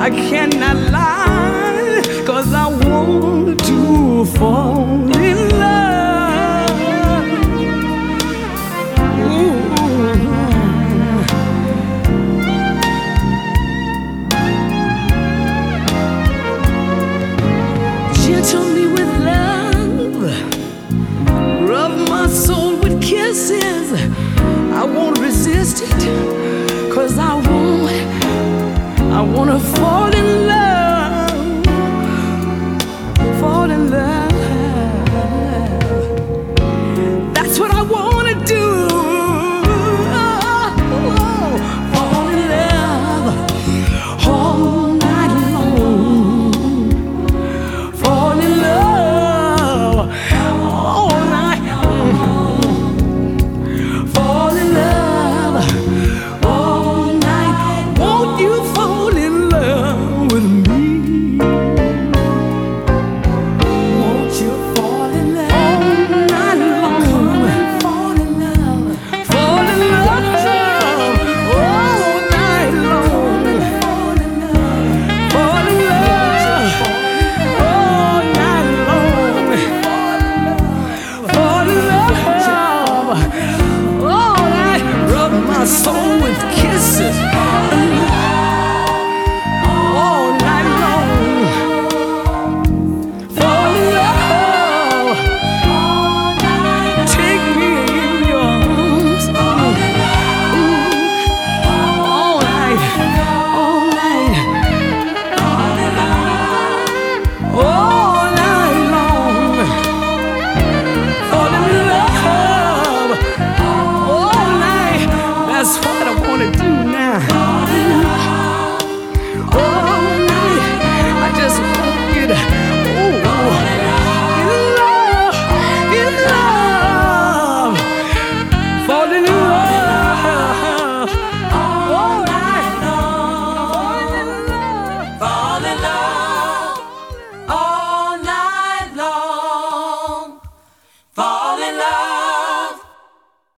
I cannot lie, 'cause I want to fall in love. Ooh. Gentle me with love, rub my soul with kisses. I won't resist it, 'cause I wanna fall in love, fall in love. That's what I wanna do. Fall in love all night long. Fall in love all night long. Fall in love all night. Won't you